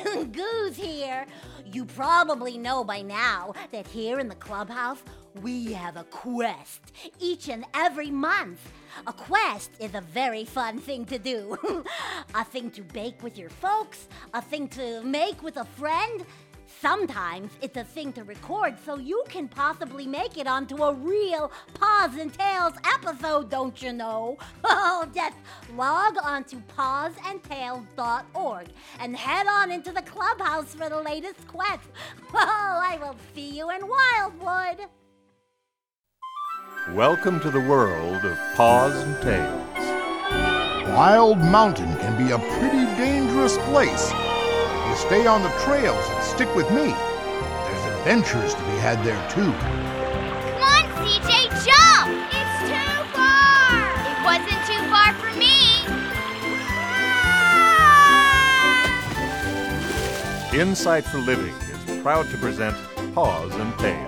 Goose here. You probably know by now that here in the clubhouse, we have a quest each and every month. A quest is a very fun thing to do. A thing to bake with your folks, a thing to make with a friend. Sometimes it's a thing to record so you can possibly make it onto a real Paws and Tales episode, don't you know? Oh, just log on to pawsandtails.org and head on into the clubhouse for the latest quest. Oh, I will see you in Wildwood. Welcome to the world of Paws and Tails. Wild Mountain can be a pretty dangerous place. You stay on the trails and stick with me. There's adventures to be had there, too. Come on, CJ, jump! It's too far! It wasn't too far for me! Insight for Living is proud to present Paws and Tails.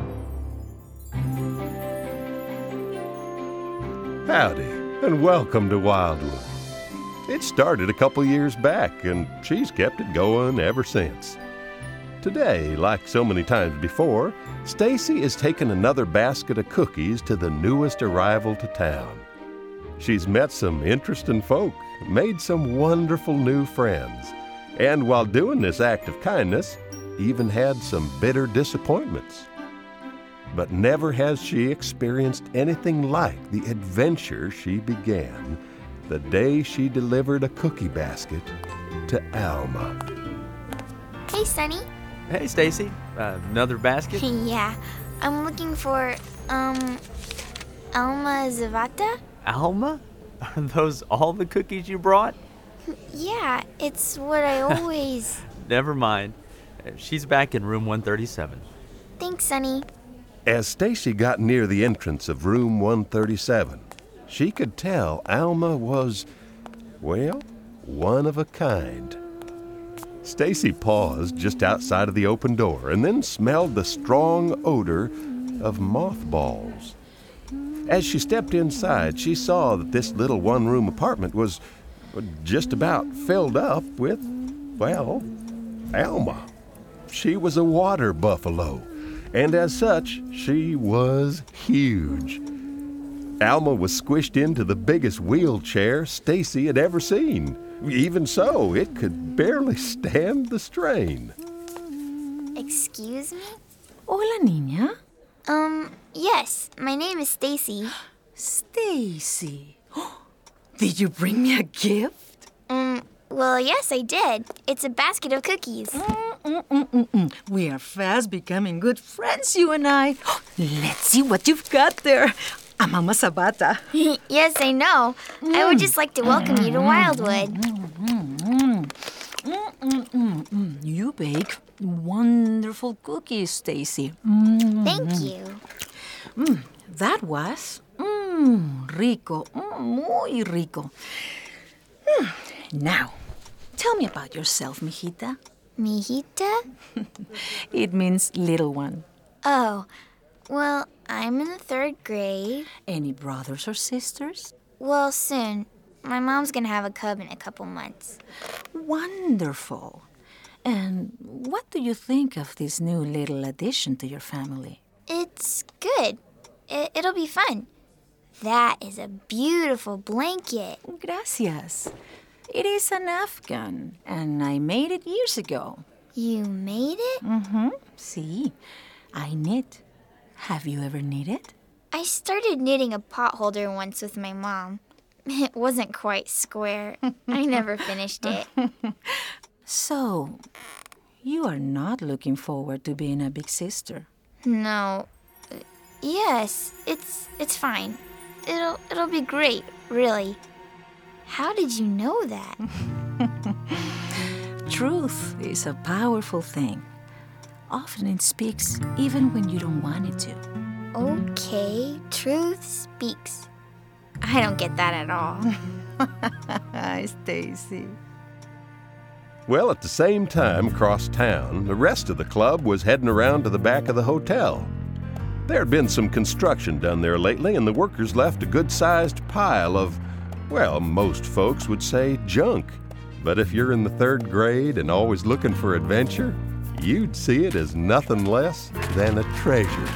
Howdy, and welcome to Wildwood. It started a couple years back, and she's kept it going ever since. Today, like so many times before, Stacy has taken another basket of cookies to the newest arrival to town. She's met some interesting folk, made some wonderful new friends, and while doing this act of kindness, even had some bitter disappointments. But never has she experienced anything like the adventure she began the day she delivered a cookie basket to Alma. Hey, Sunny. Hey, Stacy. Another basket? Yeah, I'm looking for, Alma Zavata? Alma? Are those all the cookies you brought? Yeah, it's what I always... Never mind. She's back in room 137. Thanks, Sunny. As Stacy got near the entrance of room 137, she could tell Alma was, well, one of a kind. Stacy paused just outside of the open door and then smelled the strong odor of mothballs. As she stepped inside, she saw that this little one-room apartment was just about filled up with, well, Alma. She was a water buffalo, and as such, she was huge. Alma was squished into the biggest wheelchair Stacy had ever seen. Even so, it could barely stand the strain. Excuse me? Hola, niña. Yes, my name is Stacy. Stacy. Did you bring me a gift? Well, yes, I did. It's a basket of cookies. We are fast becoming good friends, you and I. Let's see what you've got there. I'm Alma Zapata. Yes, I know. I would just like to welcome you to Wildwood. You bake wonderful cookies, Stacy. Thank you. That was rico, muy rico. Now, tell me about yourself, mijita. Mijita? It means little one. Oh, well, I'm in the 3rd grade. Any brothers or sisters? Well, soon. My mom's gonna have a cub in a couple months. Wonderful. And what do you think of this new little addition to your family? It's good. It'll be fun. That is a beautiful blanket. Gracias. It is an Afghan, and I made it years ago. You made it? See, I knit. Have you ever knitted? I started knitting a pot holder once with my mom. It wasn't quite square. I never finished it. So, you are not looking forward to being a big sister? No. Yes, it's fine. It'll be great, really. How did you know that? Truth is a powerful thing. Often it speaks even when you don't want it to. Okay, truth speaks. I don't get that at all. Stacy. Well, at the same time, across town, the rest of the club was heading around to the back of the hotel. There had been some construction done there lately, and the workers left a good-sized pile of, well, most folks would say junk. But if you're in the 3rd grade and always looking for adventure, you'd see it as nothing less than a treasure.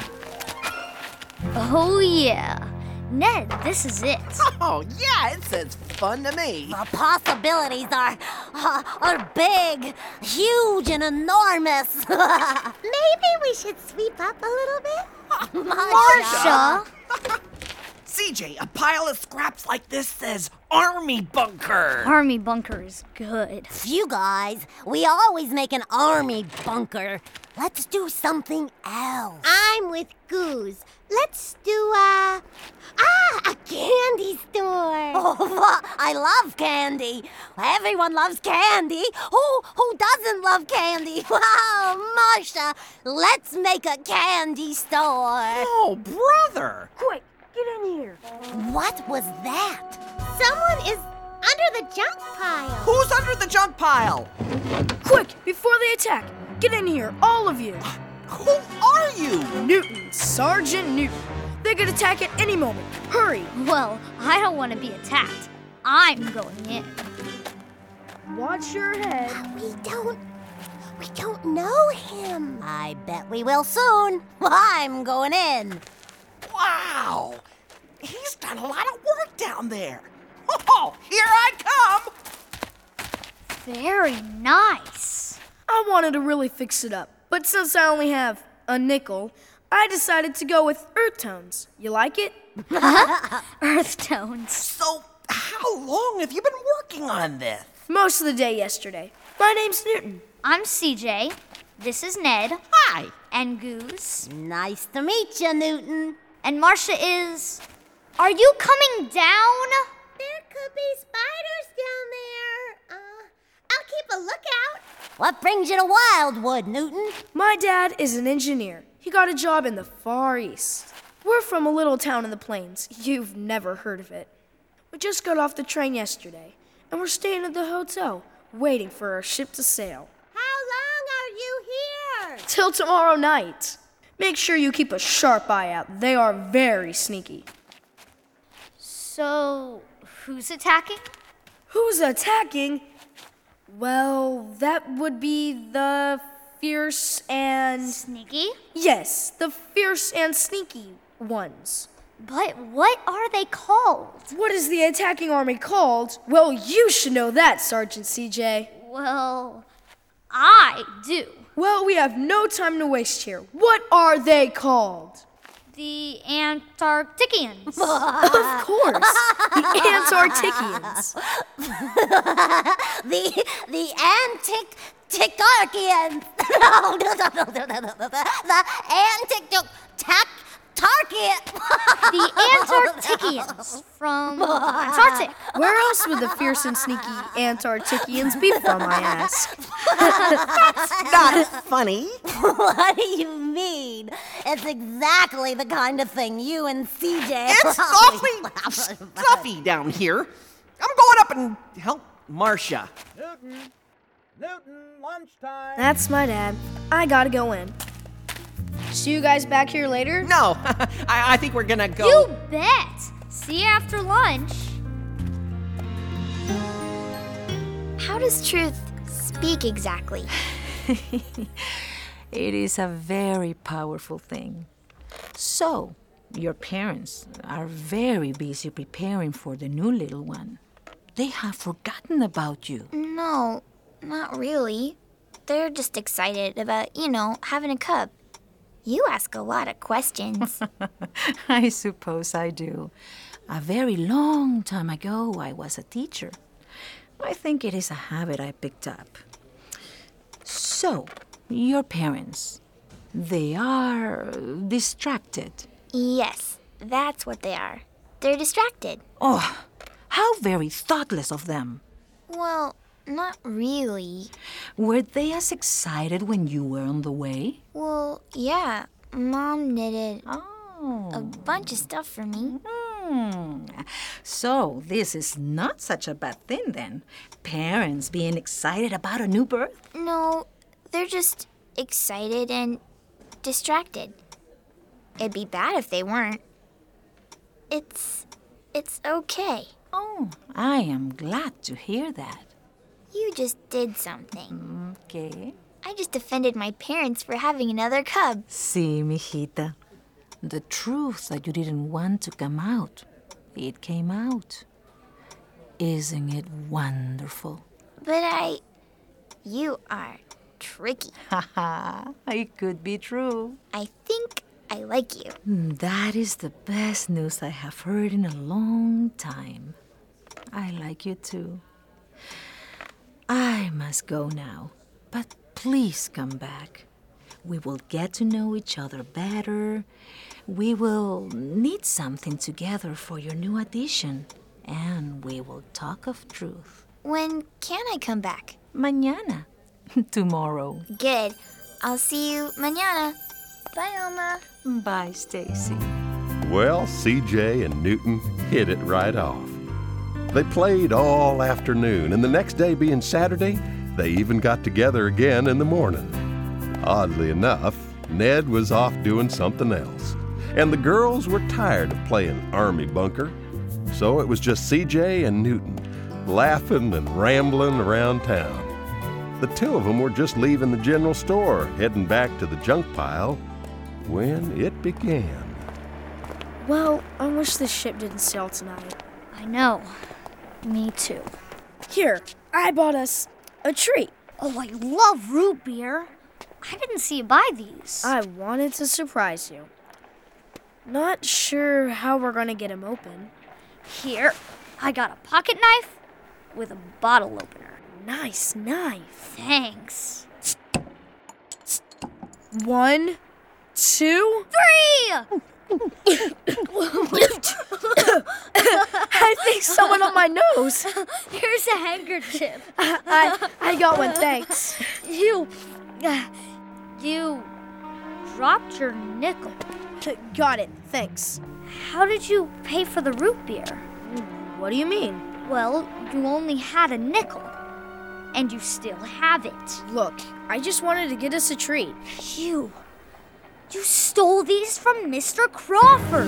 Oh, yeah. Ned, this is it. Oh, yeah, it says fun to me. The possibilities are big, huge, and enormous. Maybe we should sweep up a little bit? Marsha! CJ, a pile of scraps like this says Army Bunker. Army bunker is good. You guys, we always make an army bunker. Let's do something else. I'm with Goose. Let's do a candy store. Oh, I love candy. Everyone loves candy. Who doesn't love candy? Wow, Marsha, let's make a candy store. Oh, brother. Quick, get in here. What was that? Someone is under the junk pile. Who's under the junk pile? Quick, before they attack, get in here, all of you. Who are you? Newton, Sergeant Newton. They could attack at any moment. Hurry. Well, I don't want to be attacked. I'm going in. Watch your head. We don't know him. I bet we will soon. I'm going in. Wow. He's done a lot of work down there. Oh, here I come. Very nice. I wanted to really fix it up, but since I only have a nickel, I decided to go with earth tones. You like it? Earth tones. So, how long have you been working on this? Most of the day yesterday. My name's Newton. I'm CJ. This is Ned. Hi. And Goose. Nice to meet you, Newton. And Marsha is... Are you coming down? There could be spiders down there. I'll keep a lookout. What brings you to Wildwood, Newton? My dad is an engineer. He got a job in the Far East. We're from a little town in the plains. You've never heard of it. We just got off the train yesterday, and we're staying at the hotel, waiting for our ship to sail. How long are you here? Till tomorrow night. Make sure you keep a sharp eye out. They are very sneaky. So, who's attacking? Who's attacking? Well, that would be the fierce and... Sneaky? Yes, the fierce and sneaky ones. But what are they called? What is the attacking army called? Well, you should know that, Sergeant CJ. Well, I do. Well, we have no time to waste here. What are they called? The Antarcticians. Of course, the Antarcticians. the Antic-Ticarchians. No. The Antic-Tarchians. The Antarcticians from Antarctic. Where else would the fierce and sneaky Antarcticians be from, I ask? Not funny. What do you mean? It's exactly the kind of thing you and CJ... It's awfully stuffy down here. I'm going up and help Marsha. Newton, lunchtime. That's my dad. I gotta go in. See you guys back here later? No, I think we're gonna go. You bet. See you after lunch. How does truth speak exactly? It is a very powerful thing. So, your parents are very busy preparing for the new little one. They have forgotten about you. No, not really. They're just excited about, having a cub. You ask a lot of questions. I suppose I do. A very long time ago, I was a teacher. I think it is a habit I picked up. So, your parents, they are distracted. Yes, that's what they are. They're distracted. Oh, how very thoughtless of them. Well, not really. Were they as excited when you were on the way? Well, yeah. Mom knitted a Oh. bunch of stuff for me. So, this is not such a bad thing then. Parents being excited about a new birth? No, they're just excited and distracted. It'd be bad if they weren't. It's okay. Oh, I am glad to hear that. You just did something. Okay. I just defended my parents for having another cub. See, mijita. The truth that you didn't want to come out, it came out. Isn't it wonderful? But you are tricky. Haha, it could be true. I think I like you. That is the best news I have heard in a long time. I like you too. I must go now, but please come back. We will get to know each other better. We will knit something together for your new addition, and we will talk of truth. When can I come back? Mañana. Tomorrow. Good. I'll see you mañana. Bye, Alma. Bye, Stacy. Well, CJ and Newton hit it right off. They played all afternoon, and the next day being Saturday, they even got together again in the morning. Oddly enough, Ned was off doing something else, and the girls were tired of playing army bunker. So it was just CJ and Newton, laughing and rambling around town. The two of them were just leaving the general store, heading back to the junk pile, when it began. Well, I wish the ship didn't sail tonight. I know. Me too. Here, I bought us a treat. Oh, I love root beer. I didn't see you buy these. I wanted to surprise you. Not sure how we're gonna get them open. Here, I got a pocket knife with a bottle opener. Nice knife. Thanks. 1, 2, 3! I think someone on my nose. Here's a handkerchief. I got one, thanks. You dropped your nickel. Got it, thanks. How did you pay for the root beer? What do you mean? Well, you only had a nickel, and you still have it. Look, I just wanted to get us a treat. You stole these from Mr. Crawford.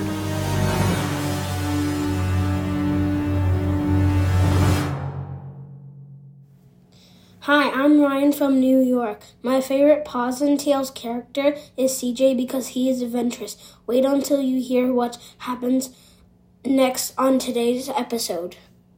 Hi, I'm Ryan from New York. My favorite Paws and Tails character is CJ because he is adventurous. Wait until you hear what happens next on today's episode.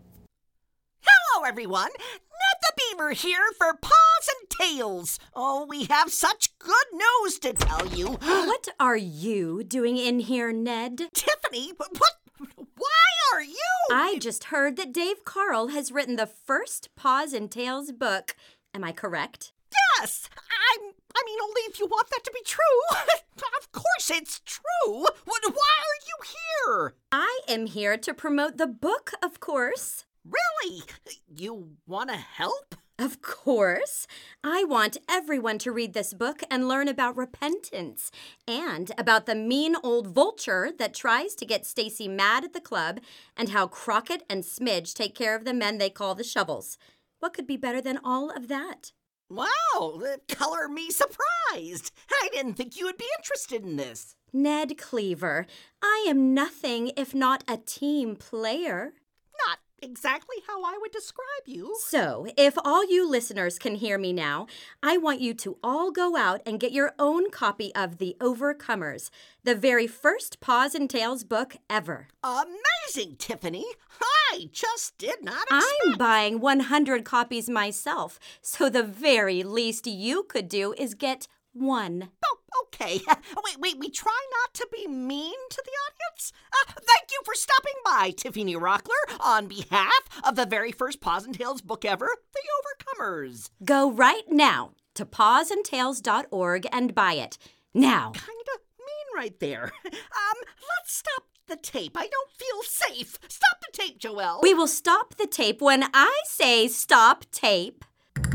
Hello, everyone. Ned the Beaver here for Paws and Tails. Oh, we have such good news to tell you. What are you doing in here, Ned? Tiffany, what? Why are you? I just heard that Dave Carl has written the first Paws and Tails book. Am I correct? Yes. I mean, only if you want that to be true. Of course it's true. Why are you here? I am here to promote the book, of course. Really? You want to help? Of course. I want everyone to read this book and learn about repentance and about the mean old vulture that tries to get Stacy mad at the club and how Crockett and Smidge take care of the men they call the shovels. What could be better than all of that? Wow, color me surprised. I didn't think you would be interested in this. Ned Cleaver, I am nothing if not a team player. Not exactly how I would describe you. So, if all you listeners can hear me now, I want you to all go out and get your own copy of The Overcomers, the very first Paws and Tails book ever. Amazing, Tiffany. I just did not expect... I'm buying 100 copies myself, so the very least you could do is get one. Oh, okay. We try not to be mean to the audience. Thank you for stopping by, Tiffany Rockler, on behalf of the very first Paws and Tails book ever, The Overcomers. Go right now to pawsandtails.org and buy it. Now. Kinda mean right there. Let's stop the tape. I don't feel safe. Stop the tape, Joelle. We will stop the tape when I say stop tape.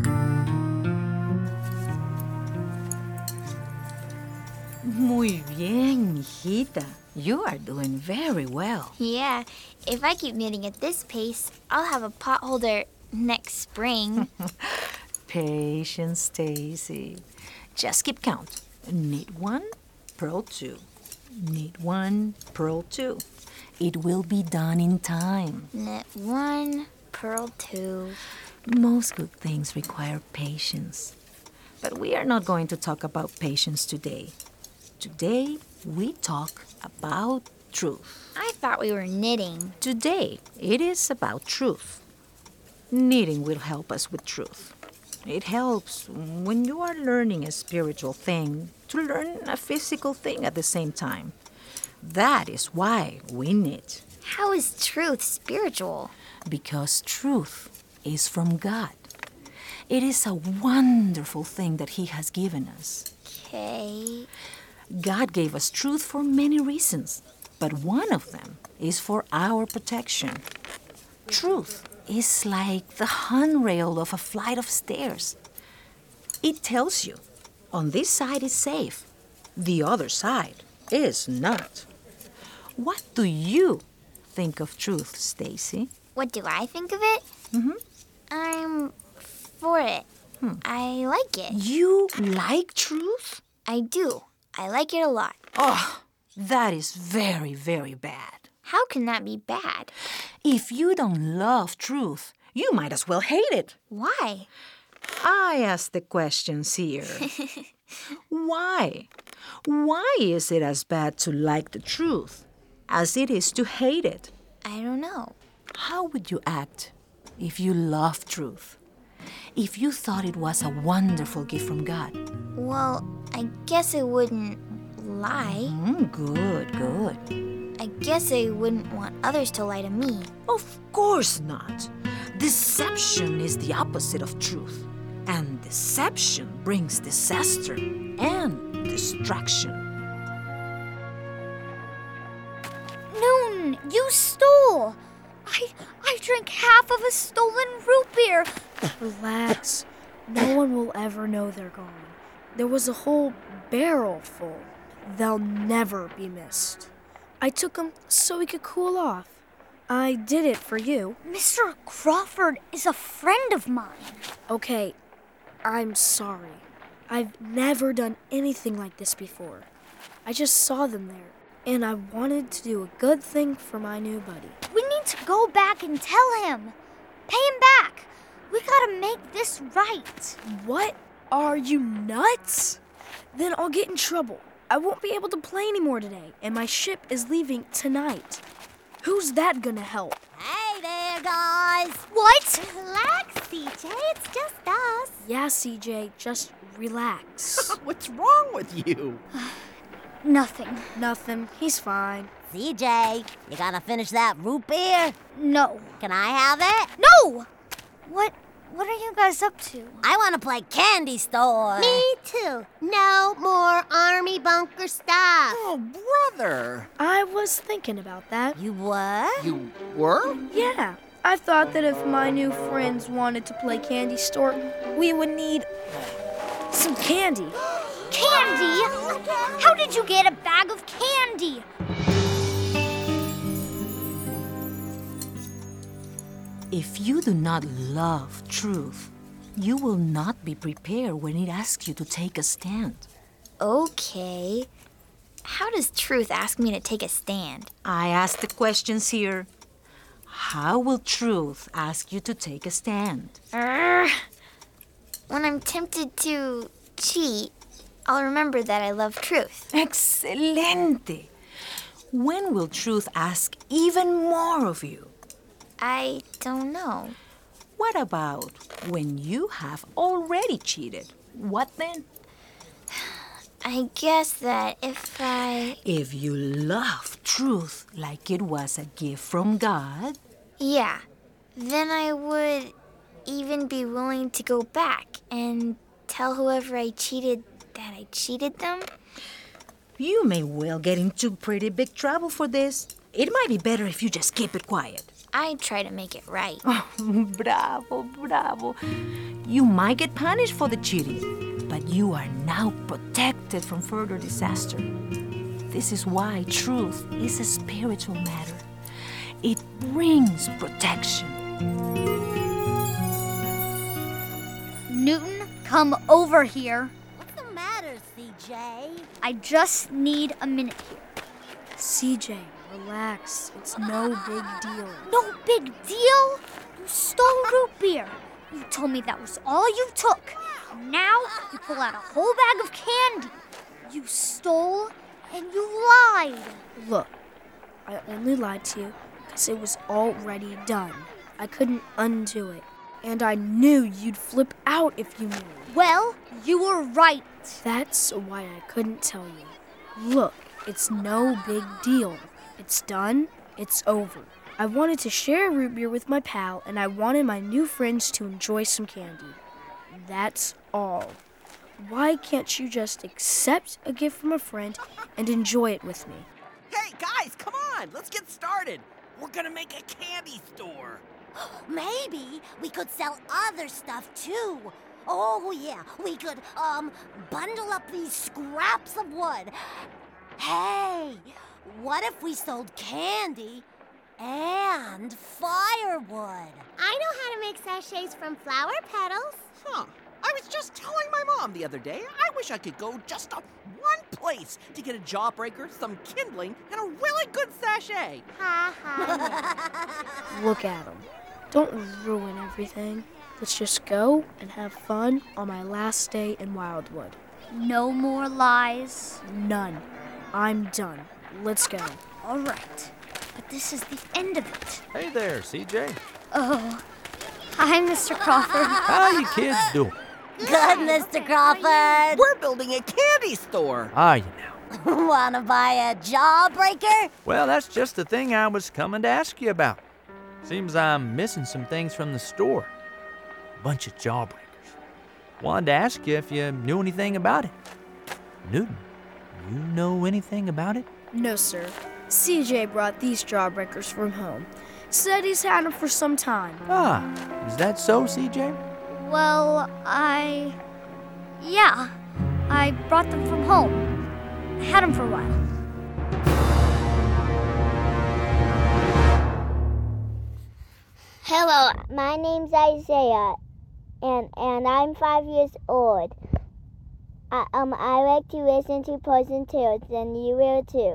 Muy bien, mijita. You are doing very well. Yeah, if I keep knitting at this pace, I'll have a pot holder next spring. Patience, Stacy. Just keep count. Knit 1, purl 2. Knit 1, purl 2. It will be done in time. Knit 1, purl 2. Most good things require patience. But we are not going to talk about patience today. Today, we talk about truth. I thought we were knitting. Today, it is about truth. Knitting will help us with truth. It helps when you are learning a spiritual thing to learn a physical thing at the same time. That is why we knit. How is truth spiritual? Because truth is from God. It is a wonderful thing that He has given us. Okay. God gave us truth for many reasons, but one of them is for our protection. Truth is like the handrail of a flight of stairs. It tells you, on this side is safe, the other side is not. What do you think of truth, Stacy? What do I think of it? I'm for it. I like it. You like truth? I do. I like it a lot. Oh, that is very, very bad. How can that be bad? If you don't love truth, you might as well hate it. Why? I ask the questions here. Why? Why is it as bad to like the truth as it is to hate it? I don't know. How would you act if you loved truth? If you thought it was a wonderful gift from God? Well, I guess I wouldn't lie. Good. I guess I wouldn't want others to lie to me. Of course not. Deception is the opposite of truth. And deception brings disaster and destruction. Noon, you stole! I drank half of a stolen root beer. Relax. No one will ever know they're gone. There was a whole barrel full. They'll never be missed. I took them so we could cool off. I did it for you. Mr. Crawford is a friend of mine. Okay, I'm sorry. I've never done anything like this before. I just saw them there, and I wanted to do a good thing for my new buddy. We need to go back and tell him. Pay him back. We gotta make this right. What? Are you nuts? Then I'll get in trouble. I won't be able to play anymore today, and my ship is leaving tonight. Who's that gonna help? Hey there, guys. What? Relax, CJ. It's just us. Yeah, CJ, just relax. What's wrong with you? Nothing. He's fine. CJ, you gotta finish that root beer? No. Can I have it? No! What are you guys up to? I want to play Candy Store. Me too. No more army bunker stuff. Oh, brother. I was thinking about that. You were? You were? Yeah. I thought that if my new friends wanted to play Candy Store, we would need some candy. Candy? How did you get a bag of candy? If you do not love truth, you will not be prepared when it asks you to take a stand. Okay. How does truth ask me to take a stand? I ask the questions here. How will truth ask you to take a stand? When I'm tempted to cheat, I'll remember that I love truth. Excelente! When will truth ask even more of you? I don't know. What about when you have already cheated? What then? I guess that If you love truth like it was a gift from God... Yeah, then I would even be willing to go back and tell whoever I cheated that I cheated them. You may well get into pretty big trouble for this. It might be better if you just keep it quiet. I'd try to make it right. Oh, bravo. You might get punished for the cheating, but you are now protected from further disaster. This is why truth is a spiritual matter. It brings protection. Newton, come over here. What's the matter, CJ? I just need a minute here. CJ, relax. It's no big deal. No big deal? You stole root beer. You told me that was all you took. Now you pull out a whole bag of candy. You stole and you lied. Look, I only lied to you because it was already done. I couldn't undo it. And I knew you'd flip out if you knew. Well, you were right. That's why I couldn't tell you. Look, it's no big deal. It's done. It's over. I wanted to share a root beer with my pal, and I wanted my new friends to enjoy some candy. That's all. Why can't you just accept a gift from a friend and enjoy it with me? Hey, guys, come on. Let's get started. We're going to make a candy store. Maybe we could sell other stuff too. Oh, yeah, we could, bundle up these scraps of wood. Hey, what if we sold candy and firewood? I know how to make sachets from flower petals. Huh. I was just telling my mom the other day, I wish I could go just to one place to get a jawbreaker, some kindling, and a really good sachet. Ha ha. Look at them. Don't ruin everything. Let's just go and have fun on my last day in Wildwood. No more lies. None. I'm done. Let's go. All right. But this is the end of it. Hey there, CJ. Oh. Hi, Mr. Crawford. How you kids doing? Good, Mr. Crawford. We're building a candy store. Are you now? Wanna buy a jawbreaker? Well, that's just the thing I was coming to ask you about. Seems I'm missing some things from the store. A bunch of jawbreakers. Wanted to ask you if you knew anything about it. Newton, you know anything about it? No, sir. CJ brought these jawbreakers from home. Said he's had them for some time. Ah, is that so, CJ? Well, yeah, I brought them from home. I had them for a while. Hello, my name's Isaiah, and I'm 5 years old. I like to listen to Paws and Tales, and you will too.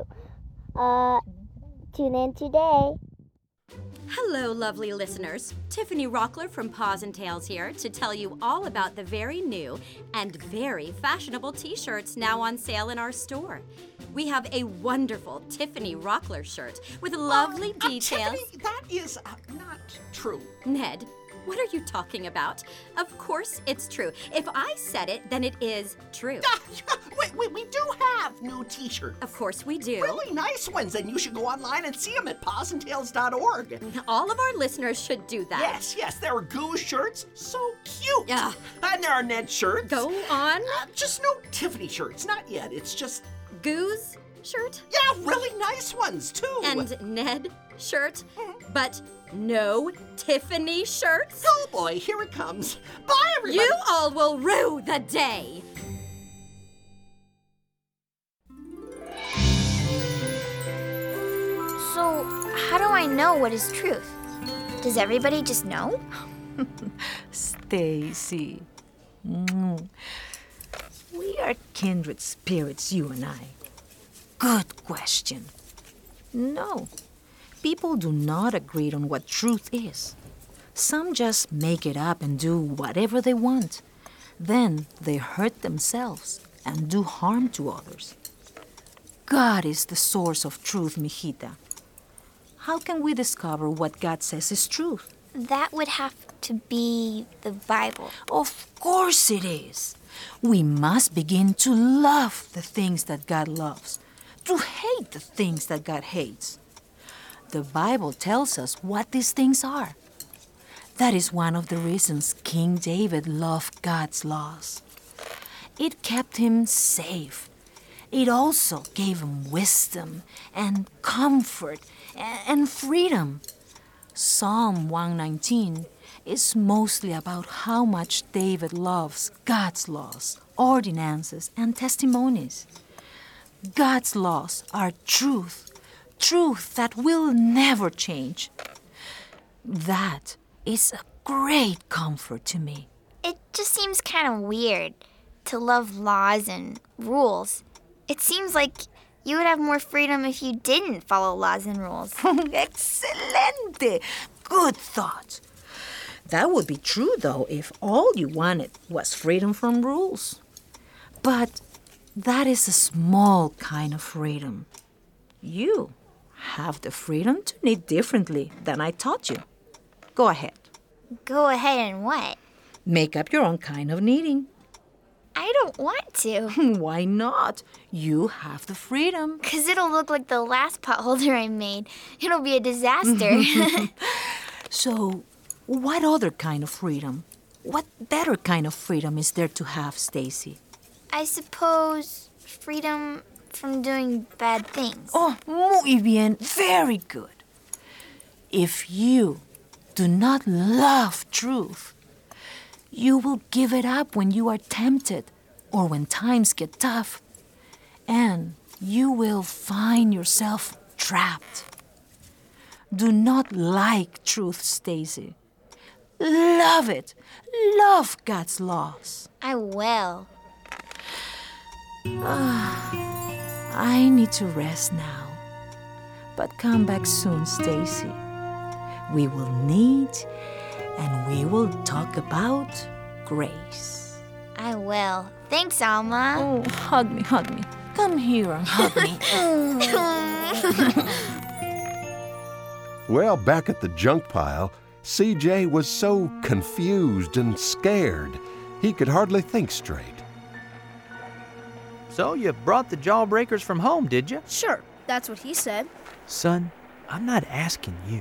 Tune in today. Hello, lovely listeners. Tiffany Rockler from Paws and Tales here to tell you all about the very new and very fashionable t-shirts now on sale in our store. We have a wonderful Tiffany Rockler shirt with lovely details. Tiffany, that is not true. Ned, what are you talking about? Of course it's true. If I said it, then it is true. Wait, we do have new t-shirts. Of course we do. Really nice ones, and you should go online and see them at pawsandtails.org. All of our listeners should do that. Yes, there are Goose shirts, so cute. Yeah. And there are Ned shirts. Go on. Just no Tiffany shirts, not yet. It's just... Goose shirt? Yeah, really nice ones, too. And Ned shirt, but no Tiffany shirts? Oh boy, here it comes. Bye, everybody. You all will rue the day. So, how do I know what is truth? Does everybody just know? Stacy. We are kindred spirits, you and I. Good question. No. People do not agree on what truth is. Some just make it up and do whatever they want. Then they hurt themselves and do harm to others. God is the source of truth, mijita. How can we discover what God says is truth? That would have to be the Bible. Of course it is. We must begin to love the things that God loves, to hate the things that God hates. The Bible tells us what these things are. That is one of the reasons King David loved God's laws. It kept him safe. It also gave him wisdom and comfort and freedom. Psalm 119 is mostly about how much David loves God's laws, ordinances, and testimonies. God's laws are truth, truth that will never change. That is a great comfort to me. It just seems kind of weird to love laws and rules. It seems like you would have more freedom if you didn't follow laws and rules. Excelente! Good thought. That would be true, though, if all you wanted was freedom from rules. But that is a small kind of freedom. You have the freedom to knit differently than I taught you. Go ahead. Go ahead and what? Make up your own kind of knitting. I don't want to. Why not? You have the freedom. 'Cause it'll look like the last potholder I made. It'll be a disaster. So, what other kind of freedom? What better kind of freedom is there to have, Stacy? I suppose freedom from doing bad things. Oh, muy bien. Very good. If you do not love truth, you will give it up when you are tempted or when times get tough. And you will find yourself trapped. Do not like truth, Stacy. Love it. Love God's laws. I will. I need to rest now. But come back soon, Stacy. We will knit and we will talk about grace. I will. Thanks, Alma. Oh, hug me, hug me. Come here and hug me. Well, back at the junk pile, CJ was so confused and scared, he could hardly think straight. So you brought the Jawbreakers from home, did you? Sure, that's what he said. Son, I'm not asking you.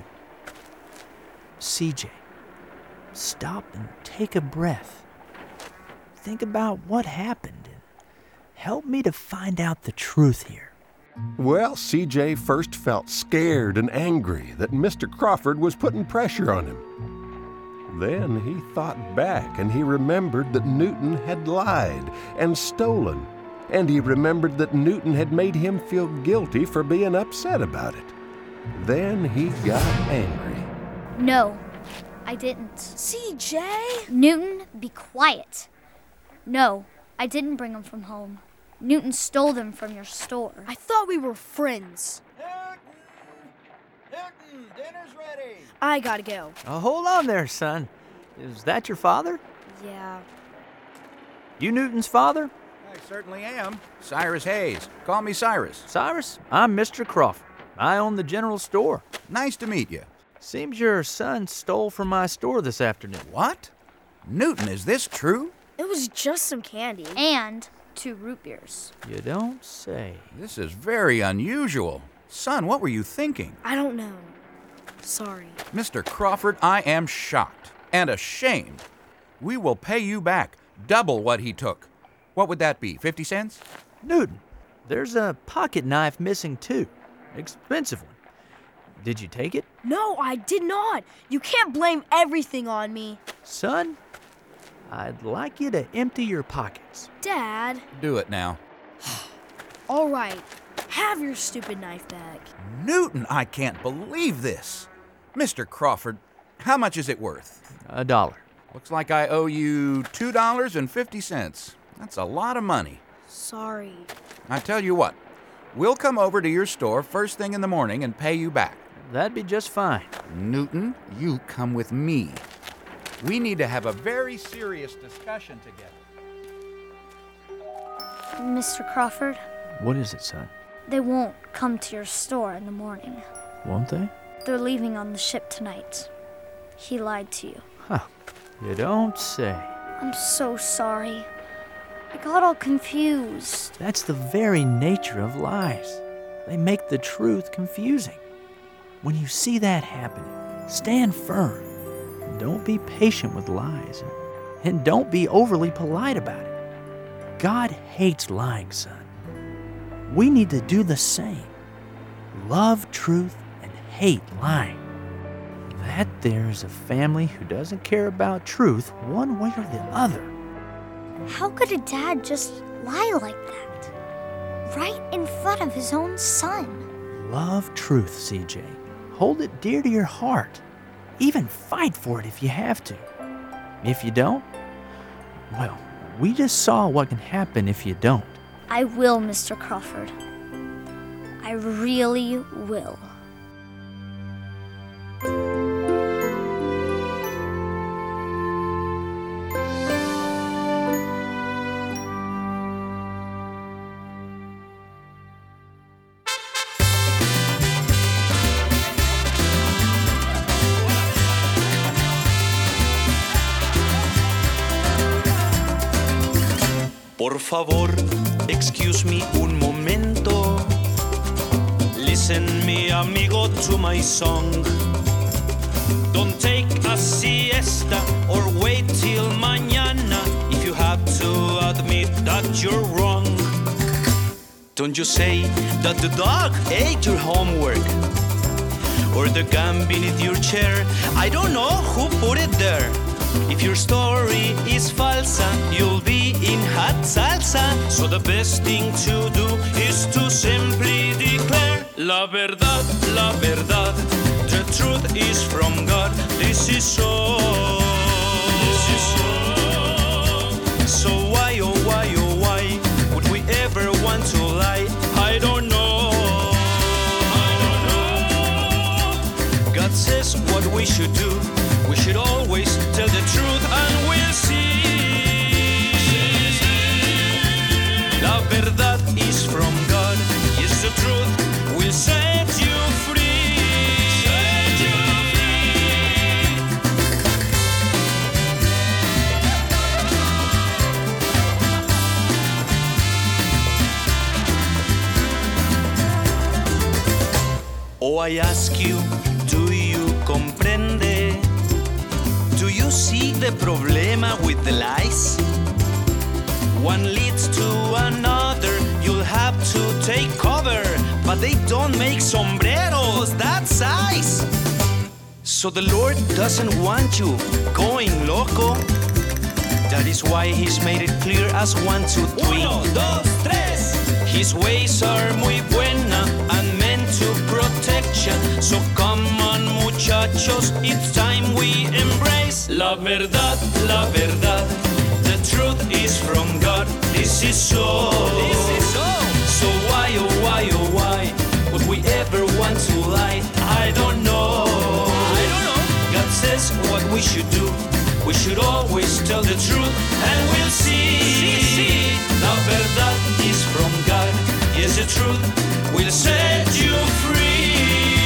CJ, stop and take a breath. Think about what happened and help me to find out the truth here. Well, CJ first felt scared and angry that Mr. Crawford was putting pressure on him. Then he thought back and he remembered that Newton had lied and stolen, and he remembered that Newton had made him feel guilty for being upset about it. Then he got angry. No, I didn't. CJ? Newton, be quiet. No, I didn't bring them from home. Newton stole them from your store. I thought we were friends. Newton, dinner's ready. I gotta go. Hold on there, son. Is that your father? Yeah. You Newton's father? I certainly am. Cyrus Hayes. Call me Cyrus. Cyrus, I'm Mr. Crawford. I own the general store. Nice to meet you. Seems your son stole from my store this afternoon. What? Newton, is this true? It was just some candy. And 2 root beers. You don't say. This is very unusual. Son, what were you thinking? I don't know. Sorry. Mr. Crawford, I am shocked and ashamed. We will pay you back double what he took. What would that be, 50 cents? Newton, there's a pocket knife missing too. Expensive one. Did you take it? No, I did not. You can't blame everything on me. Son, I'd like you to empty your pockets. Dad. Do it now. All right. Have your stupid knife back. Newton, I can't believe this. Mr. Crawford, how much is it worth? $1. Looks like I owe you $2.50. That's a lot of money. Sorry. I tell you what, we'll come over to your store first thing in the morning and pay you back. That'd be just fine. Newton, you come with me. We need to have a very serious discussion together. Mr. Crawford, What is it, son? they won't come to your store in the morning. Won't they? They're leaving on the ship tonight. He lied to you. Huh. You don't say. I'm so sorry. I got all confused. That's the very nature of lies. They make the truth confusing. When you see that happening, stand firm. Don't be patient with lies. And don't be overly polite about it. God hates lying, son. We need to do the same. Love truth and hate lying. That there is a family who doesn't care about truth one way or the other. How could a dad just lie like that? Right in front of his own son. Love truth, CJ. Hold it dear to your heart. Even fight for it if you have to. If you don't, well, we just saw what can happen if you don't. I will, Mr. Crawford. I really will. Por favor, excuse me un momento. Listen, mi amigo, to my song. Don't take a siesta or wait till mañana if you have to admit that you're wrong. Don't you say that the dog ate your homework or the gum beneath your chair. I don't know who put it there. If your story is falsa, you'll be in hot salsa. So the best thing to do is to simply declare la verdad, the truth is from God. This is so. So why, oh why, oh why would we ever want to lie? I don't know. God says what we should do. We should always tell the truth and we'll see. La verdad is from God. Yes, the truth will set you free. Set you free. Oh, I ask you, do you comprende? Do you see the problema with the lies? One leads to another, you'll have to take cover, but they don't make sombreros that size. So the Lord doesn't want you going loco. That is why He's made it clear as 1, 2, 3. 1, 2, 3. His ways are muy buena and meant to protect ya. So come on, muchachos, it's time we embrace la verdad, the truth is from God. This is so. This is so. So why, oh why, oh why would we ever want to lie? I don't know. I don't know. God says what we should do. We should always tell the truth and we'll see. La verdad is from God. Yes, the truth will set you free.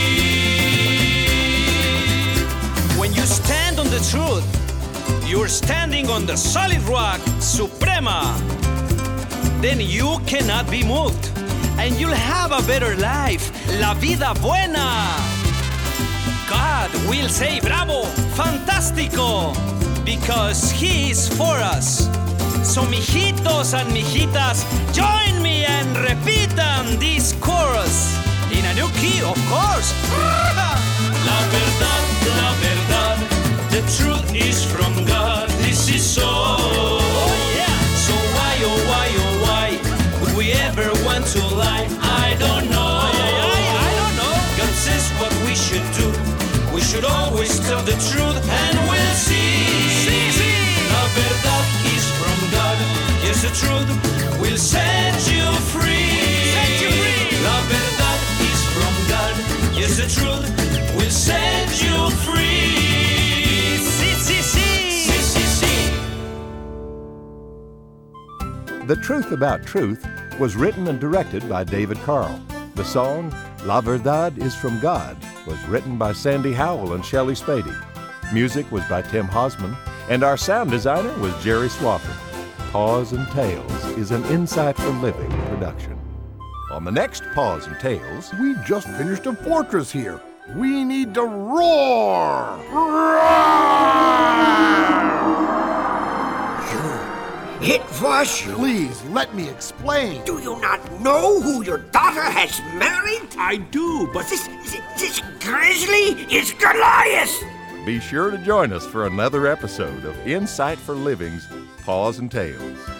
When you stand on the truth, you're standing on the solid rock, Suprema. Then you cannot be moved, and you'll have a better life, la vida buena. God will say bravo, fantástico, because He is for us. So mijitos and mijitas, join me and repitan this chorus in a new key, of course. La verdad, the truth is from God. This is so. Oh yeah. So why, oh why, oh why would we ever want to lie? I don't know. I don't know. God says what we should do. We should always tell the truth and we'll see. La verdad is from God. Yes, the truth will set you free. Set you free. La verdad is from God. Yes, the truth will set you free. The Truth About Truth was written and directed by David Carl. The song, La Verdad is from God, was written by Sandy Howell and Shelley Spady. Music was by Tim Hosman, and our sound designer was Jerry Swafford. Paws and Tales is an Insight for Living production. On the next Paws and Tales, we just finished a fortress here. We need to roar! It was you. Please, let me explain. Do you not know who your daughter has married? I do, but this grizzly is Goliath. Be sure to join us for another episode of Insight for Living's Paws and Tales.